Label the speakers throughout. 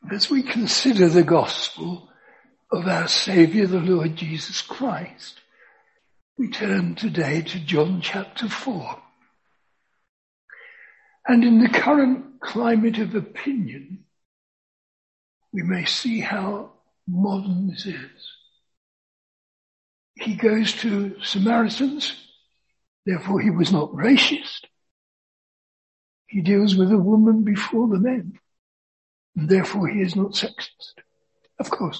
Speaker 1: As we consider the gospel of our Saviour, the Lord Jesus Christ, we turn today to John chapter 4. And in the current climate of opinion, we may see how modern this is. He goes to Samaritans, therefore he was not racist. He deals with a woman before the men, and therefore he is not sexist. Of course,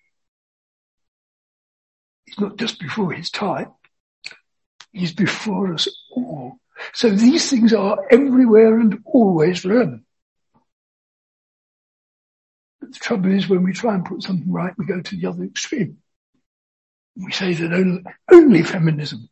Speaker 1: he's not just before his time, he's before us all. So these things are everywhere and always relevant. But the trouble is, when we try and put something right, we go to the other extreme. We say that only feminism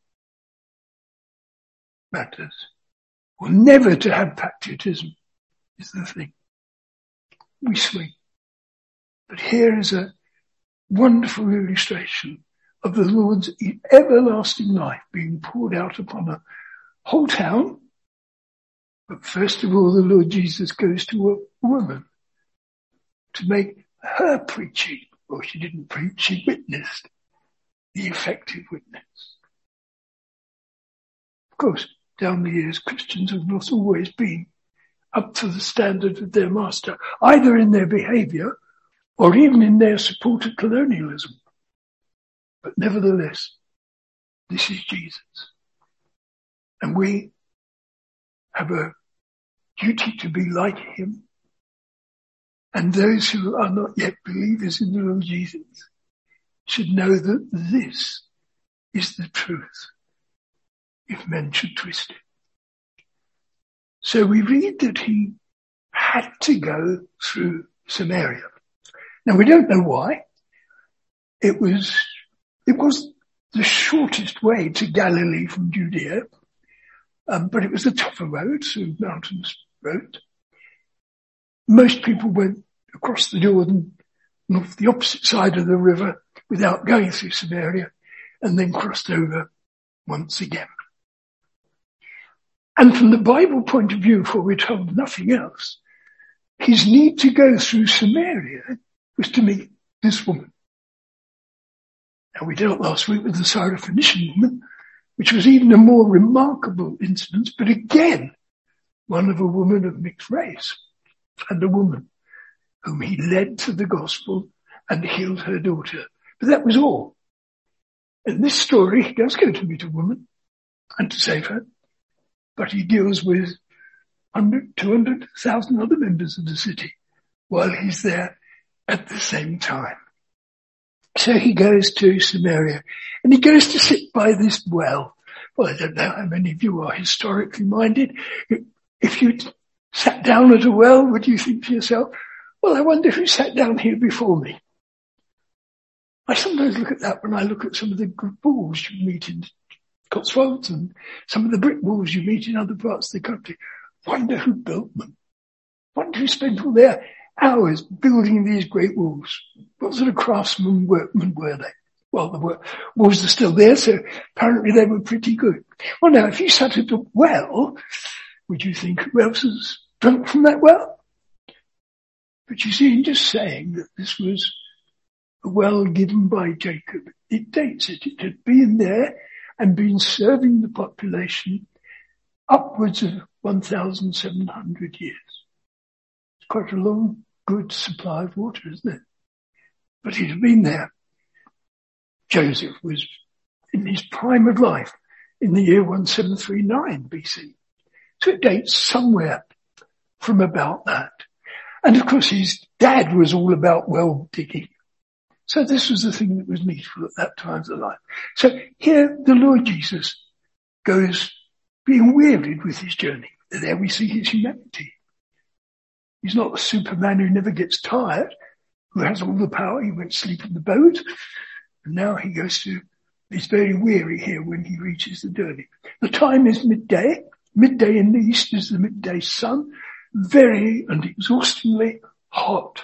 Speaker 1: matters. Or never to have patriotism is the thing. We swing. But here is a wonderful illustration of the Lord's everlasting life being poured out upon a whole town. But first of all, the Lord Jesus goes to a woman to make her preaching, or she didn't preach, she witnessed, the effective witness. Of course, down the years, Christians have not always been up to the standard of their master, either in their behaviour or even in their support of colonialism. But nevertheless, this is Jesus. And we have a duty to be like him. And those who are not yet believers in the Lord Jesus should know that this is the truth, if men should twist it. So we read that he had to go through Samaria. Now we don't know why. It was the shortest way to Galilee from Judea, but it was a tougher road, through mountains road. Most people went across the Jordan and off the opposite side of the river without going through Samaria, and then crossed over once again. And from the Bible point of view, for we're told nothing else, his need to go through Samaria was to meet this woman. Now we dealt last week with the Syrophoenician woman, which was even a more remarkable incident, but again, one of a woman of mixed race, and a woman whom he led to the gospel and healed her daughter. But that was all. In this story, he does go to meet a woman and to save her, but he deals with 200,000 other members of the city while he's there at the same time. So he goes to Samaria and he goes to sit by this well. Well, I don't know how many of you are historically minded. If you sat down at a well, would you think to yourself, well, I wonder who sat down here before me? I sometimes look at that when I look at some of the walls you meet in Cotswolds and some of the brick walls you meet in other parts of the country. Wonder who built them. Wonder who spent all their hours building these great walls. What sort of craftsmen, workmen were they? Well, the walls are still there, so apparently they were pretty good. Well, now, if you sat at a well, would you think who else has drunk from that well? But you see, in just saying that this was a well given by Jacob, it dates it. It had been there and been serving the population upwards of 1,700 years. It's quite a long, good supply of water, isn't it? But it had been there. Joseph was in his prime of life in the year 1739 BC. So it dates somewhere from about that. And of course his dad was all about well digging. So this was the thing that was needful at that time of life. So here the Lord Jesus goes being wearied with his journey. There we see his humanity. He's not a Superman who never gets tired, who has all the power. He went to sleep in the boat. And now he he's very weary here when he reaches the journey. The time is midday. Midday in the east is the midday sun. Very and exhaustingly hot.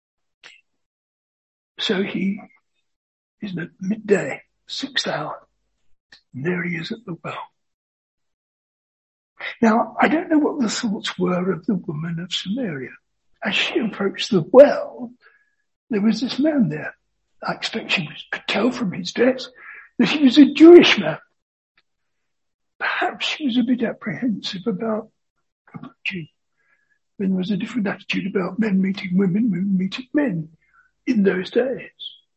Speaker 1: So he is at midday, 6th hour. And there he is at the well. Now, I don't know what the thoughts were of the woman of Samaria. as she approached the well, there was this man there. I expect she could tell from his dress that he was a Jewish man. Perhaps she was a bit apprehensive about approaching. There was a different attitude about men meeting women, women meeting men in those days.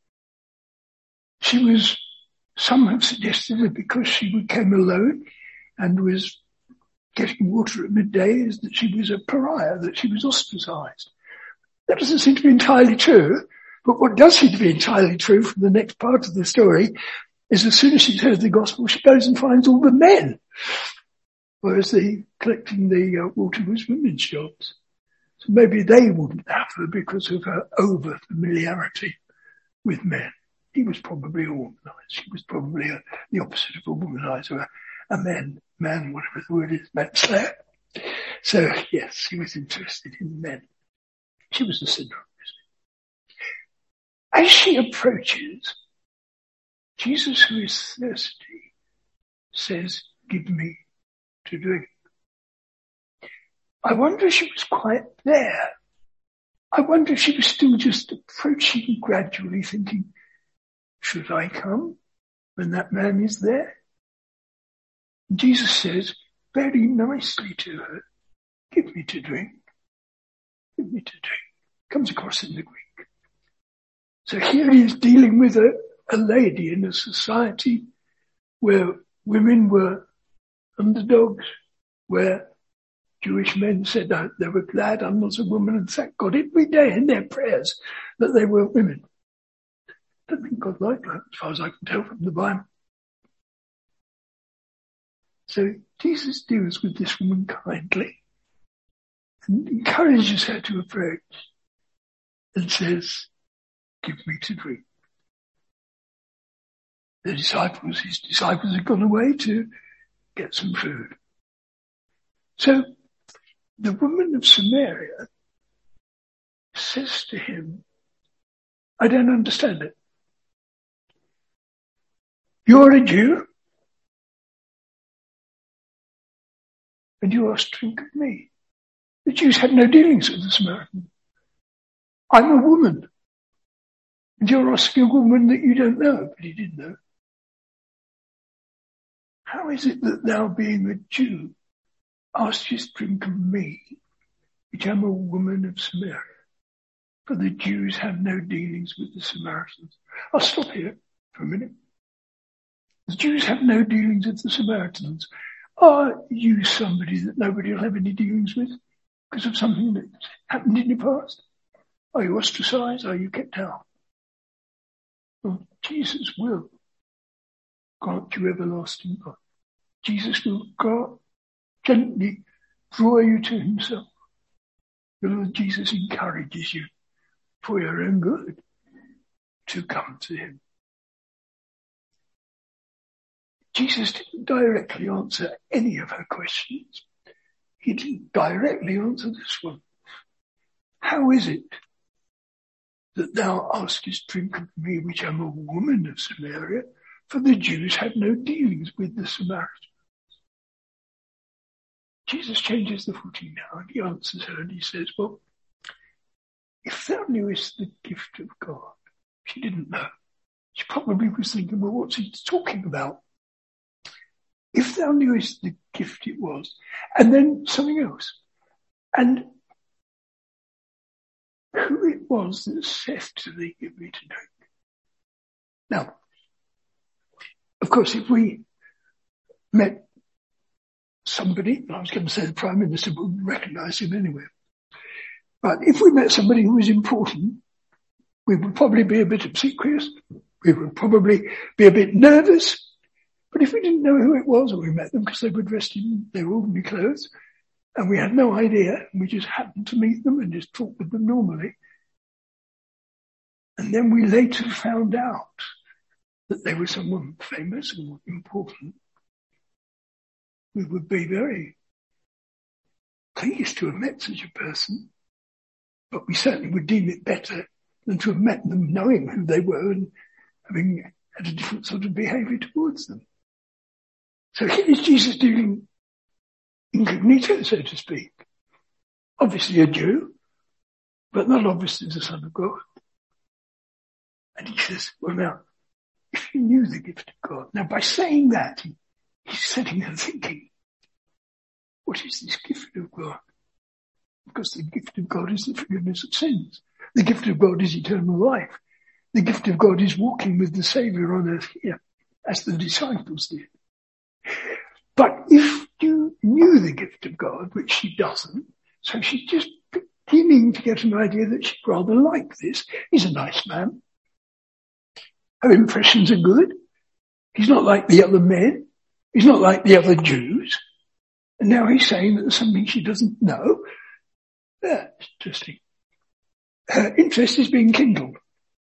Speaker 1: Some have suggested that because she came alone and was getting water at midday, is that she was a pariah, that she was ostracized. That doesn't seem to be entirely true, but what does seem to be entirely true from the next part of the story is as soon as she's heard the gospel, she goes and finds all the men, whereas collecting the water was women's jobs. So maybe they wouldn't have her because of her over familiarity with men. He was probably a womanizer. She was probably the opposite of a womanizer, a man, whatever the word is, manslayer. So yes, he was interested in men. She was a sinner. As she approaches, Jesus, who is thirsty, says, "Give me to drink." I wonder if she was quite there. I wonder if she was still just approaching gradually, thinking, should I come when that man is there? And Jesus says very nicely to her, "Give me to drink. Give me to drink." Comes across in the Greek. So here he is dealing with a lady in a society where women were underdogs, where Jewish men said that they were glad I'm not a woman and thank God every day in their prayers that they were women. I don't think God liked that, as far as I can tell from the Bible. So Jesus deals with this woman kindly and encourages her to approach and says, "Give me to drink." His disciples had gone away to get some food. So the woman of Samaria says to him, "I don't understand it. You're a Jew and you ask to drink of me. The Jews had no dealings with the Samaritans. I'm a woman and you're asking a woman that you don't know," but he did know. "How is it that thou, being a Jew, askest drink of me, which am a woman of Samaria? For the Jews have no dealings with the Samaritans." I'll stop here for a minute. The Jews have no dealings with the Samaritans. Are you somebody that nobody will have any dealings with because of something that happened in your past? Are you ostracized? Are you kept out? Well, Jesus will grant you everlasting life. Jesus will gently draw you to himself. The Lord Jesus encourages you for your own good to come to him. Jesus didn't directly answer any of her questions. He didn't directly answer this one. "How is it that thou askest drink of me, which am a woman of Samaria? For the Jews had no dealings with the Samaritans." Jesus changes the footing now and he answers her and he says, "Well, if thou knewest the gift of God," she didn't know. She probably was thinking, well, what's he talking about? "If thou knewest the gift it was," and then something else, "and who it was that said to thee, give me to drink." Now, of course, if we met somebody, I was going to say the Prime Minister wouldn't recognise him anyway, but if we met somebody who was important, we would probably be a bit obsequious, we would probably be a bit nervous. But if we didn't know who it was, or we met them because they were dressed in their ordinary clothes, and we had no idea, and we just happened to meet them and just talk with them normally, and then we later found out that they were someone famous or important, we would be very pleased to have met such a person, but we certainly would deem it better than to have met them knowing who they were and having had a different sort of behaviour towards them. So here is Jesus dealing incognito, so to speak. Obviously a Jew, but not obviously the Son of God. And he says, well now, if you knew the gift of God, now by saying that, he's setting her thinking, what is this gift of God? Because the gift of God is the forgiveness of sins. The gift of God is eternal life. The gift of God is walking with the Saviour on earth here, as the disciples did. But if you knew the gift of God, which she doesn't, so she's just beginning to get an idea that she'd rather like this. He's a nice man. Her impressions are good. He's not like the other men. He's not like the other Jews. And now he's saying that there's something she doesn't know. That's interesting. Her interest is being kindled.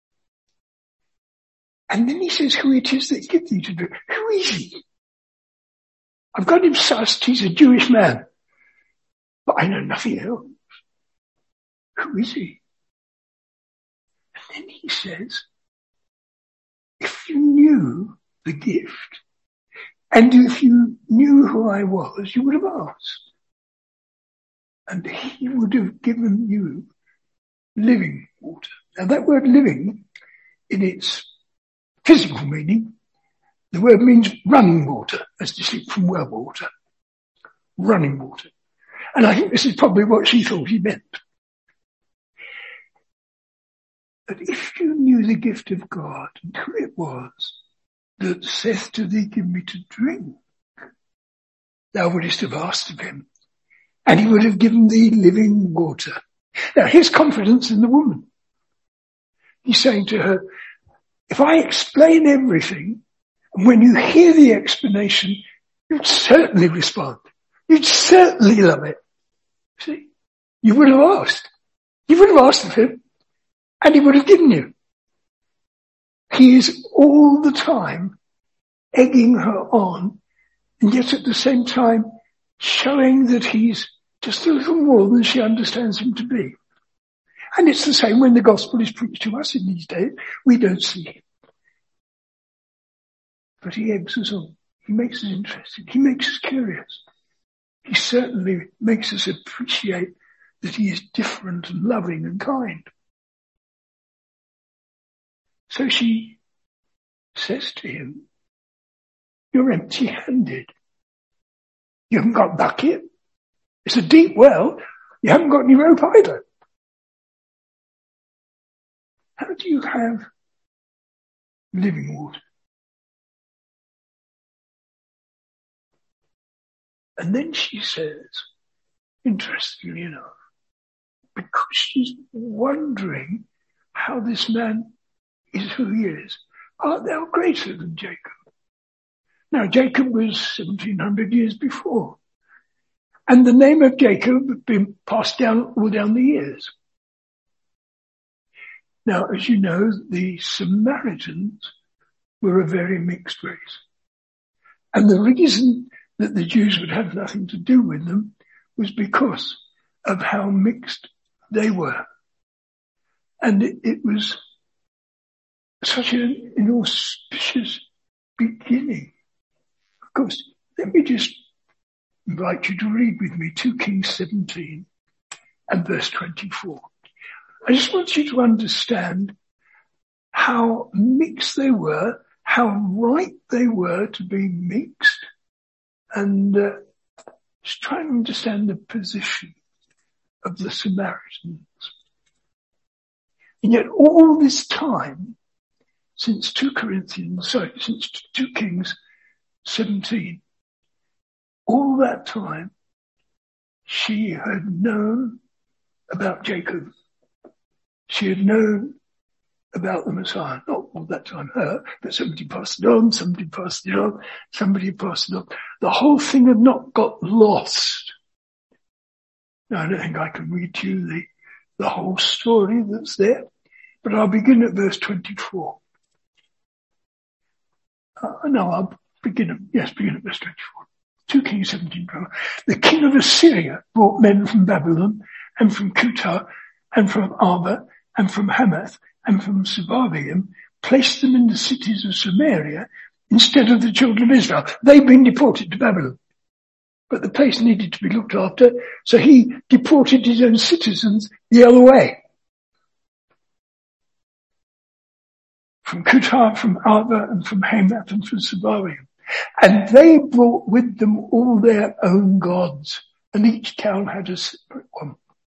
Speaker 1: And then he says who it is that gives thee to drink. Who is he? I've got him sussed. He's a Jewish man. But I know nothing else. Who is he? And then he says, if you knew the gift, and if you knew who I was, you would have asked. And he would have given you living water. Now that word living, in its physical meaning, the word means running water, as distinct from well water. Running water. And I think this is probably what she thought he meant. But if you knew the gift of God and who it was that saith to thee, give me to drink, thou wouldest have asked of him, and he would have given thee living water. Now here's confidence in the woman. He's saying to her, if I explain everything, and when you hear the explanation, you'd certainly respond. You'd certainly love it. See? You would have asked. You would have asked of him, and he would have given you. He is all the time egging her on, and yet at the same time showing that he's just a little more than she understands him to be. And it's the same when the gospel is preached to us in these days. We don't see him. But he eggs us on. He makes us interested. He makes us curious. He certainly makes us appreciate that he is different and loving and kind. So she says to him, you're empty-handed. You haven't got a bucket. It's a deep well. You haven't got any rope either. How do you have living water? And then she says, interestingly enough, because she's wondering how this man is who he is, art thou greater than Jacob? Now Jacob was 1700 years before. And the name of Jacob had been passed down all down the years. Now, as you know, the Samaritans were a very mixed race. And the reason that the Jews would have nothing to do with them was because of how mixed they were. And it was such an inauspicious beginning. Of course, let me just invite you to read with me 2 Kings 17 and verse 24. I just want you to understand how mixed they were, how right they were to be mixed, and just try and understand the position of the Samaritans. And yet all this time, since 2 Kings 17, all that time, she had known about Jacob. She had known about the Messiah. Not all that time her, but somebody passed it on, somebody passed it on, somebody passed it on. The whole thing had not got lost. Now, I don't think I can read to you the whole story that's there, but I'll begin at verse 24. I'll begin at verse 24. 2 Kings 17. The king of Assyria brought men from Babylon and from Cuthah and from Arba and from Hamath and from Sepharvaim, placed them in the cities of Samaria instead of the children of Israel. They'd been deported to Babylon, but the place needed to be looked after, so he deported his own citizens the other way. from Cuthah, from Arba, and from Hamath, and from Seboim. And they brought with them all their own gods, and each town had a separate one.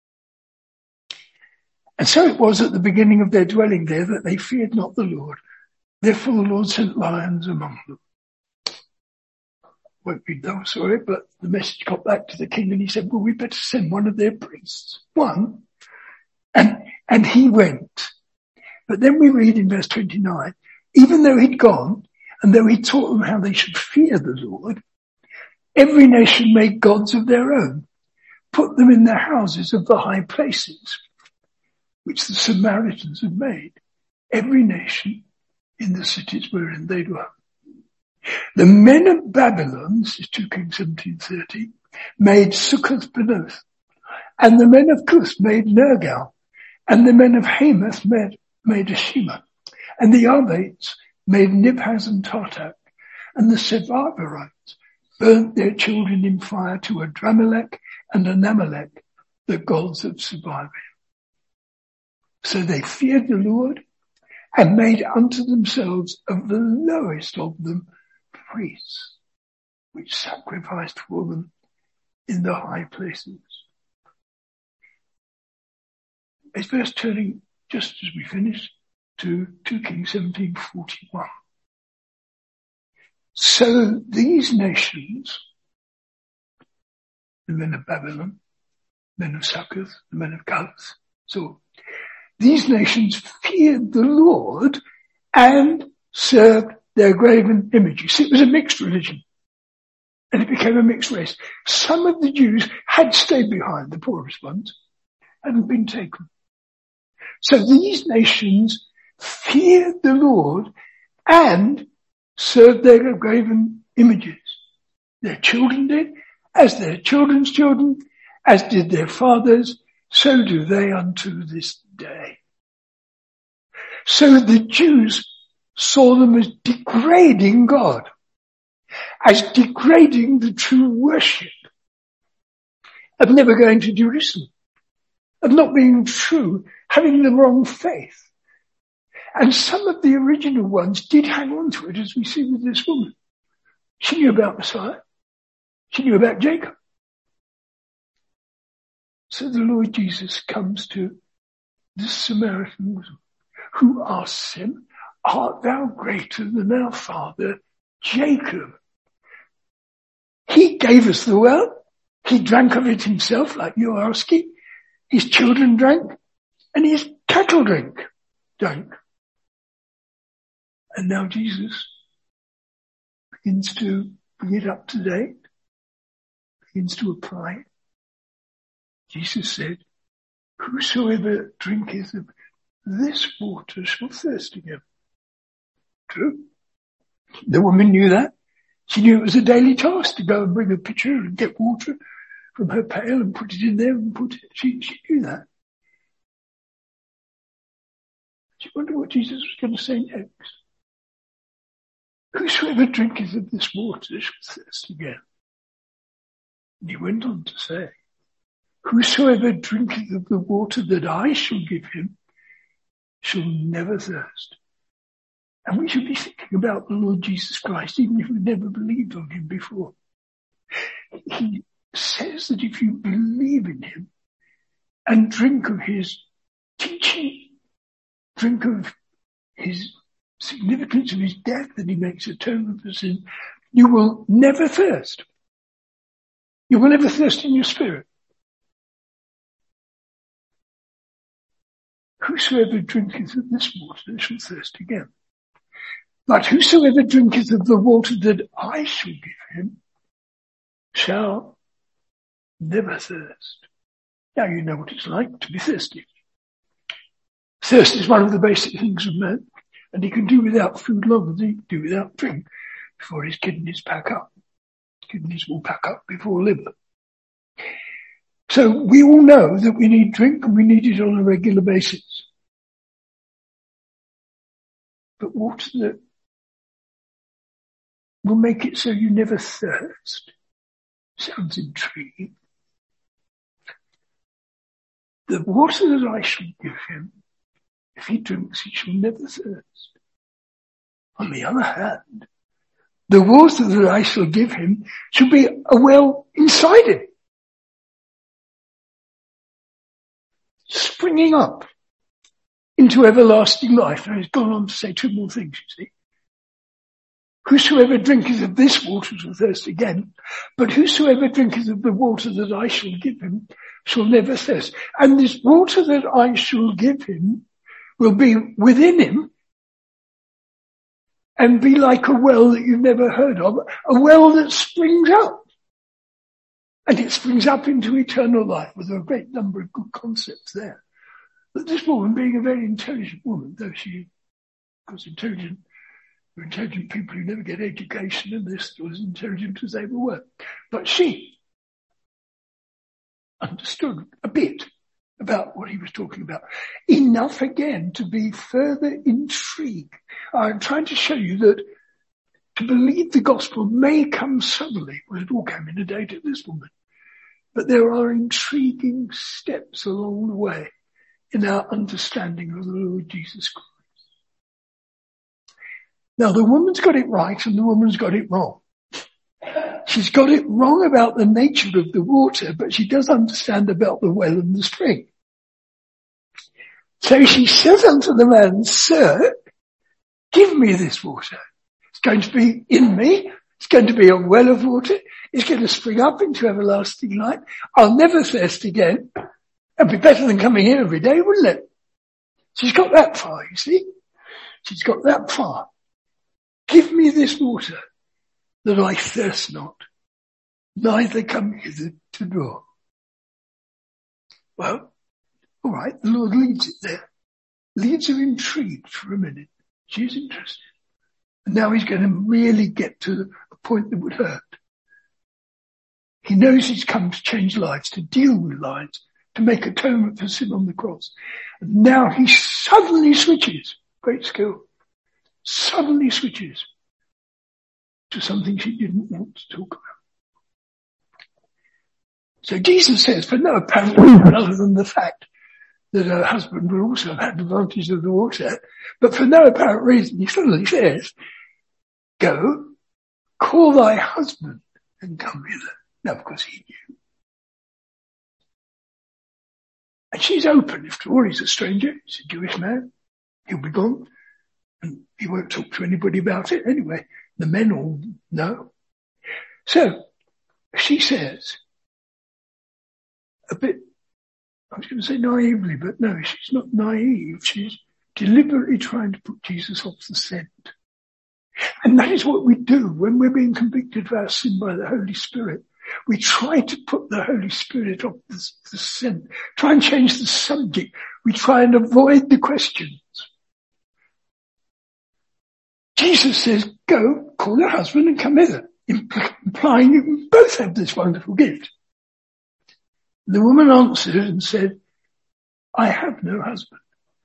Speaker 1: And so it was at the beginning of their dwelling there that they feared not the Lord. Therefore the Lord sent lions among them. Won't read that, sorry, but the message got back to the king and he said, well, we better send one of their priests. One. And he went. But then we read in verse 29, even though he'd gone and though he taught them how they should fear the Lord, every nation made gods of their own, put them in the houses of the high places, which the Samaritans had made. Every nation in the cities wherein they dwelt. The men of Babylon, this is 2 Kings 17:30, made Sukkoth-Benoth, and the men of Cuth made Nergal, and the men of Hamath made Ashima, and the Arbates made Nibhaz and Tartak, and the Sepharvarites burnt their children in fire to Adramelech and Anamelech, the gods of Seboim. So they feared the Lord and made unto themselves of the lowest of them priests, which sacrificed for them in the high places. It's verse turning, just as we finished, to 2 Kings 17:41. So these nations, the men of Babylon, men of Sukkoth, the men of Cuth, so these nations feared the Lord and served their graven images. It was a mixed religion. And it became a mixed race. Some of the Jews had stayed behind, the poorest ones, hadn't been taken. So these nations feared the Lord and served their graven images. Their children did, as their children's children, as did their fathers, so do they unto this day. So the Jews saw them as degrading God, as degrading the true worship, of never going to Jerusalem, of not being true, having the wrong faith. And some of the original ones did hang on to it, as we see with this woman. She knew about Messiah. She knew about Jacob. So the Lord Jesus comes to this Samaritan woman who asks him, art thou greater than our father Jacob? He gave us the well. He drank of it himself, like you're asking. His children drank, and his cattle drank. And now Jesus begins to bring it up to date, begins to apply it. Jesus said, whosoever drinketh of this water shall thirst again. True. The woman knew that. She knew it was a daily task to go and bring a pitcher and get water from her pail and put it in there and put it. She knew that. She wondered what Jesus was going to say next. Whosoever drinketh of this water shall thirst again. And he went on to say, whosoever drinketh of the water that I shall give him shall never thirst. And we should be thinking about the Lord Jesus Christ, even if we've never believed on him before. He says that if you believe in him and drink of his teaching, drink of his significance of his death, that he makes atonement for sin, you will never thirst. You will never thirst in your spirit. Whosoever drinketh of this water shall thirst again. But whosoever drinketh of the water that I shall give him shall never thirst. Now you know what it's like to be thirsty. Thirst is one of the basic things of man, and he can do without food longer than he can do without drink before his kidneys pack up. Kidneys will pack up before liver. So we all know that we need drink and we need it on a regular basis. But water that will make it so you never thirst sounds intriguing. The water that I shall give him, if he drinks, he shall never thirst. On the other hand, the water that I shall give him shall be a well inside him, springing up into everlasting life. Now he's gone on to say two more things, you see. Whosoever drinketh of this water shall thirst again, but whosoever drinketh of the water that I shall give him shall never thirst. And this water that I shall give him will be within him and be like a well that you've never heard of, a well that springs up. And it springs up into eternal life with a great number of good concepts there. But this woman, being a very intelligent woman, though she was intelligent, were intelligent people who never get education, and this was intelligent as they were. But she understood a bit about what he was talking about. Enough again to be further intrigued. I'm trying to show you that to believe the gospel may come suddenly. Well, it all came in a day to this woman. But there are intriguing steps along the way in our understanding of the Lord Jesus Christ. Now, the woman's got it right and the woman's got it wrong. She's got it wrong about the nature of the water, but she does understand about the well and the spring. So she says unto the man, Sir, give me this water. It's going to be in me. It's going to be a well of water. It's going to spring up into everlasting life. I'll never thirst again. It'd be better than coming here every day, wouldn't it? She's got that far, you see. She's got that far. Give me this water that I thirst not, neither come hither to draw. Well, all right, the Lord leads it there. Leads her intrigued for a minute. She's interested. And now he's going to really get to a point that would hurt. He knows he's come to change lives, to deal with lives, to make atonement for sin on the cross. And now he suddenly switches. Great skill. Suddenly switches to something she didn't want to talk about. So Jesus says, for no apparent reason other than the fact that her husband would also have had advantage of the water, but for no apparent reason, he suddenly says, go, call thy husband and come hither. Now, of course, he knew. And she's open. After all, he's a stranger. He's a Jewish man. He'll be gone. And he won't talk to anybody about it anyway. The men all know. So, she says, a bit, I was going to say naively, but no, she's not naive. She's deliberately trying to put Jesus off the scent. And that is what we do when we're being convicted of our sin by the Holy Spirit. We try to put the Holy Spirit off the scent, try and change the subject. We try and avoid the questions. Jesus says, go, call your husband and come hither, implying you can both have this wonderful gift. The woman answered and said, I have no husband.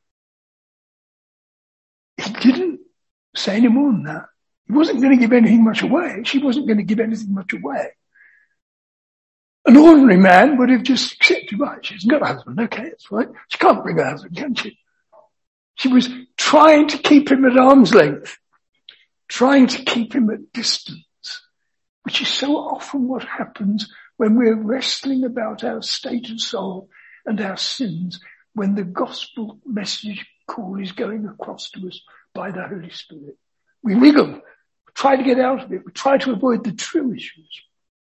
Speaker 1: He didn't say any more than that. He wasn't going to give anything much away. She wasn't going to give anything much away. An ordinary man would have just accepted, right, she hasn't got a husband, okay, that's right. She can't bring a husband, can she? She was trying to keep him at arm's length, trying to keep him at distance, which is so often what happens when we're wrestling about our state of soul and our sins, when the gospel message call is going across to us by the Holy Spirit. We wriggle, we try to get out of it, we try to avoid the true issues.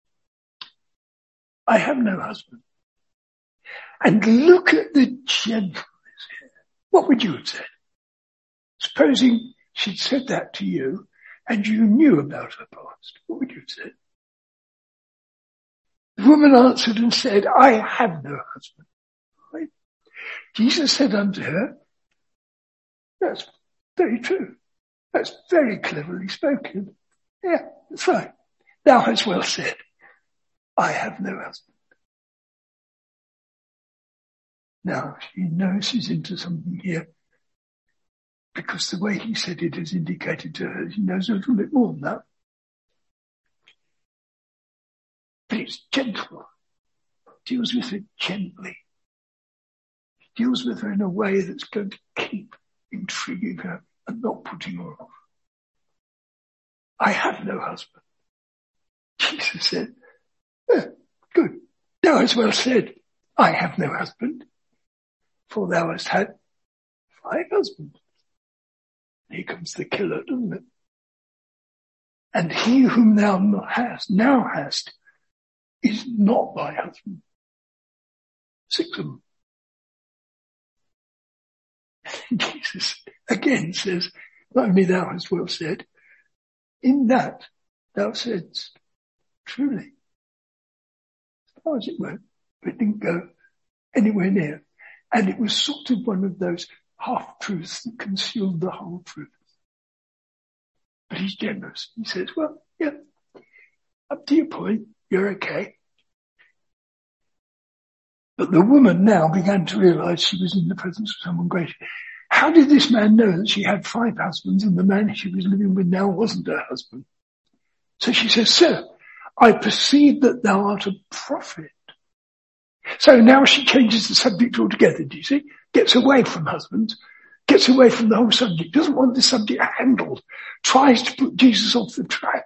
Speaker 1: I have no husband. And look at the gentleness here. What would you have said? Supposing she'd said that to you and you knew about her past, what would you have said? The woman answered and said, I have no husband. Right? Jesus said unto her, that's very true. That's very cleverly spoken. Yeah, that's right. Thou hast well said, I have no husband. Now, she knows she's into something here because the way he said it has indicated to her she knows a little bit more than that. But it's gentle. Deals with her gently. Deals with her in a way that's going to keep intriguing her and not putting her off. I have no husband. Jesus said, good. Thou hast well said, I have no husband, for thou hast had 5 husbands. Here comes the killer, doesn't it? And he whom thou now hast is not thy husband. 6 of them. Jesus again says, not only thou hast well said, in that thou saidst truly. As far as it went, but it didn't go anywhere near. And it was sort of one of those half-truths that concealed the whole truth. But he's generous. He says, well, yeah, up to your point, you're okay. But the woman now began to realize she was in the presence of someone greater. How did this man know that she had 5 husbands and the man she was living with now wasn't her husband? So she says, sir, I perceive that thou art a prophet. So now she changes the subject altogether, do you see? Gets away from husbands, gets away from the whole subject, doesn't want the subject handled, tries to put Jesus off the track.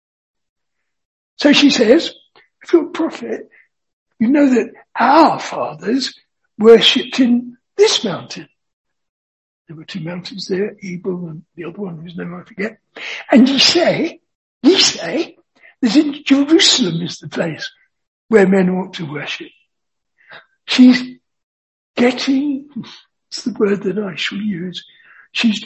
Speaker 1: So she says, if you're a prophet, you know that our fathers worshipped in this mountain. There were 2 mountains there, Ebal and the other one whose name I forget. And ye say that in Jerusalem is the place where men ought to worship. She's getting, it's the word that I shall use, she's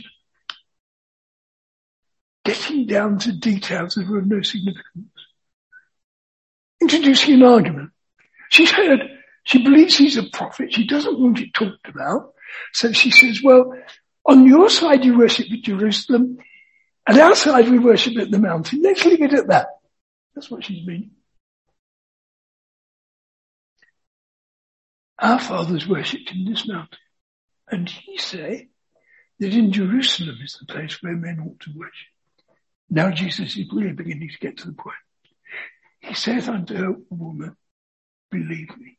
Speaker 1: getting down to details that are of no significance. Introducing an argument. She's heard, she believes he's a prophet, she doesn't want it talked about, so she says, well, on your side you worship at Jerusalem, and our side we worship at the mountain. Let's leave it at that. That's what she's meaning. Our fathers worshipped in this mountain, and ye say that in Jerusalem is the place where men ought to worship. Now Jesus is really beginning to get to the point. He saith unto her, woman, believe me.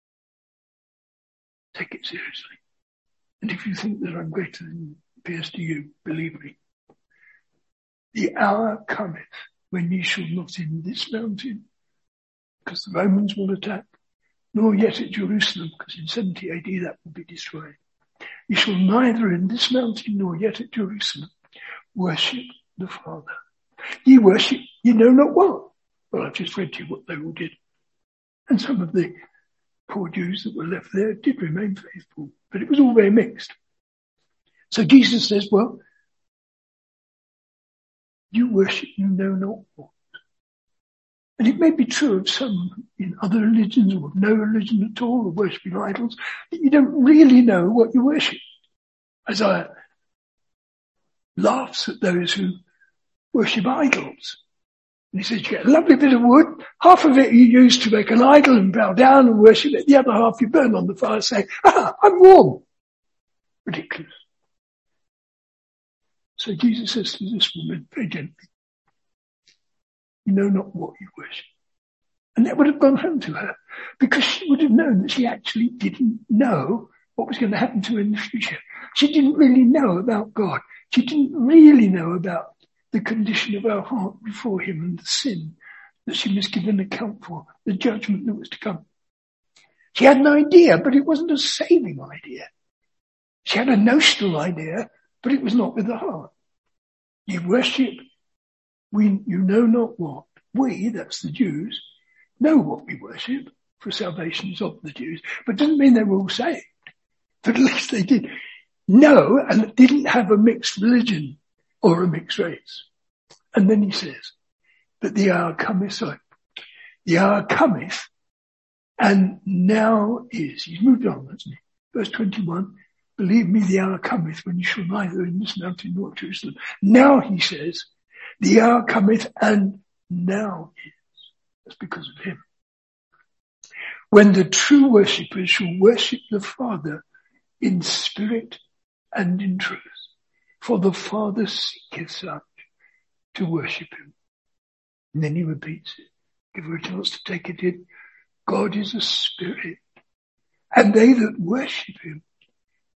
Speaker 1: Take it seriously. And if you think that I'm greater than appears to you, believe me. The hour cometh when ye shall not in this mountain, because the Romans will attack, nor yet at Jerusalem, because in 70 AD that will be destroyed. Ye shall neither in this mountain nor yet at Jerusalem worship the Father. Ye worship, ye know not what. Well, I've just read to you what they all did. And some of the poor Jews that were left there did remain faithful, but it was all very mixed. So Jesus says, well, you worship you know not what. And it may be true of some in other religions or of no religion at all, or worshipping idols, that you don't really know what you worship. Isaiah laughs at those who worship idols. And he says, you get a lovely bit of wood, half of it you use to make an idol and bow down and worship it, the other half you burn on the fire saying, I'm warm. Ridiculous. So Jesus says to this woman very gently, you know not what you worship. And that would have gone home to her, because she would have known that she actually didn't know what was going to happen to her in the future. She didn't really know about God. She didn't really know about the condition of her heart before him and the sin that she must give an account for, the judgment that was to come. She had an idea, but it wasn't a saving idea. She had a notional idea, but it was not with the heart. You worship, you know not what. We, that's the Jews, know what we worship, for salvation is of the Jews, but it doesn't mean they were all saved. But at least they did know and didn't have a mixed religion or a mixed race. And then he says, but the hour cometh, the hour cometh, and now is. He's moved on, hasn't he? Verse 21, believe me, the hour cometh when you shall neither in this mountain nor Jerusalem. Now, he says, the hour cometh, and now is. That's because of him. When the true worshippers shall worship the Father in spirit and in truth. For the Father seeketh such to worship him. And then he repeats it. Give her a chance to take it in. God is a spirit, and they that worship him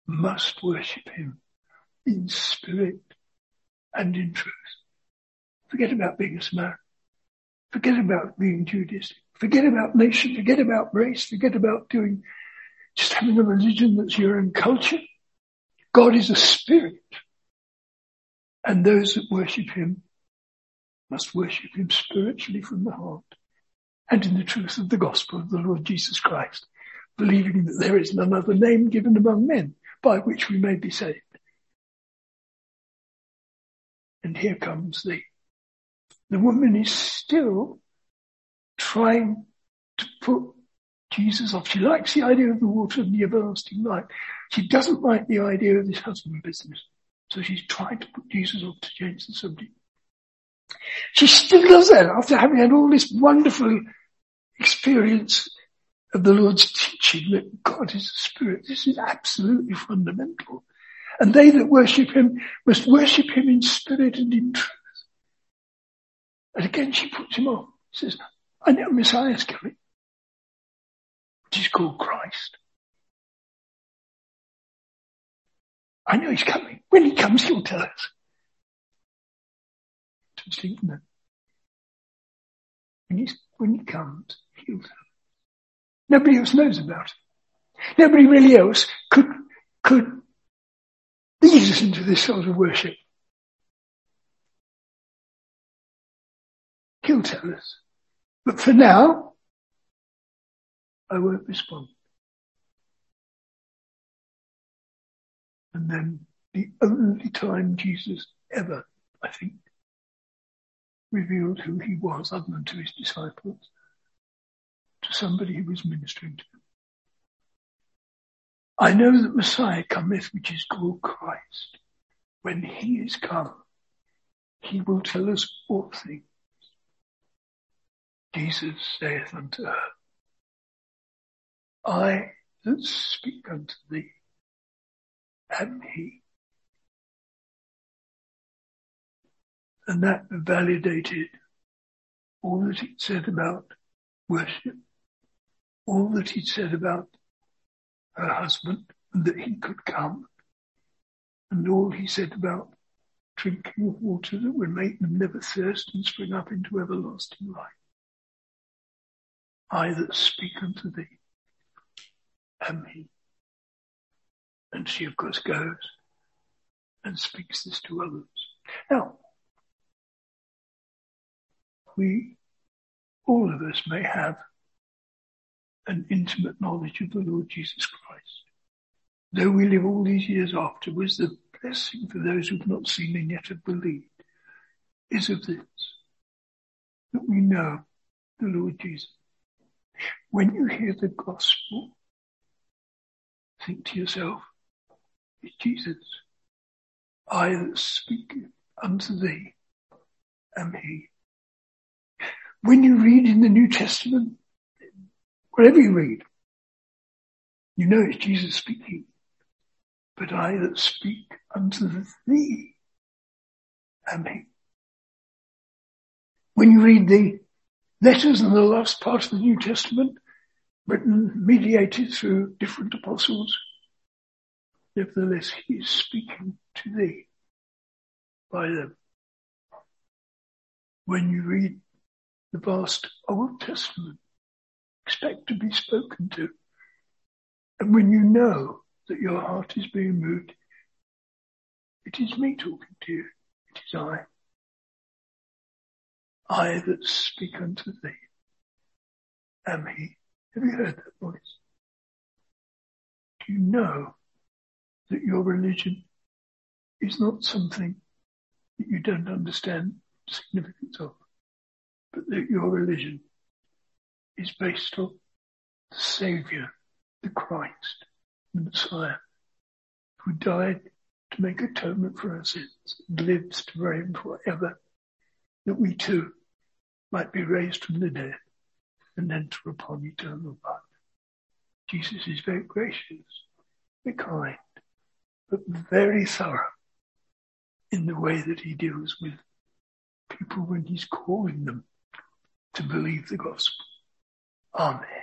Speaker 1: must worship him in spirit and in truth. Forget about being a Samaritan. Forget about being Judaistic. Forget about nation. Forget about race. Forget about just having a religion that's your own culture. God is a spirit. And those that worship him must worship him spiritually from the heart and in the truth of the gospel of the Lord Jesus Christ, believing that there is none other name given among men by which we may be saved. And here comes the woman is still trying to put Jesus off. She likes the idea of the water and the everlasting life. She doesn't like the idea of this husband business. So she's trying to put Jesus off to change the subject. She still does that after having had all this wonderful experience of the Lord's teaching that God is a spirit. This is absolutely fundamental. And they that worship him must worship him in spirit and in truth. And again she puts him off. She says, I know Messiah's coming, which is called Christ. I know he's coming. When he comes, he'll tell us. When he comes, he'll tell us. Nobody else knows about it. Nobody really else could lead us into this sort of worship. He'll tell us. But for now, I won't respond. And then the only time Jesus ever, I think, revealed who he was, other than to his disciples, to somebody who was ministering to them. I know that Messiah cometh, which is called Christ. When he is come, he will tell us all things. Jesus saith unto her, I that speak unto thee am he. And that validated all that he'd said about worship, all that he'd said about her husband, and that he could come, and all he said about drinking of water that would make them never thirst and spring up into everlasting life. I that speak unto thee am he. And she, of course, goes and speaks this to others. Now, all of us may have an intimate knowledge of the Lord Jesus Christ. Though we live all these years afterwards, the blessing for those who have not seen and yet have believed is of this, that we know the Lord Jesus. When you hear the gospel, think to yourself, it's Jesus. I that speak unto thee am he. When you read in the New Testament, whatever you read, you know it's Jesus speaking. But I that speak unto thee am he. When you read the letters in the last part of the New Testament, written, mediated through different apostles, nevertheless he is speaking to thee by them. When you read the vast Old Testament, expect to be spoken to. And when you know that your heart is being moved, it is me talking to you. It is I that speak unto thee am he. Have you heard that voice? Do you know that your religion is not something that you don't understand the significance of, but that your religion is based on the Saviour, the Christ, the Messiah, who died to make atonement for our sins and lives to reign forever, that we too might be raised from the dead and enter upon eternal life. Jesus is very gracious, very kind, but very thorough in the way that he deals with people when he's calling them to believe the gospel. Amen.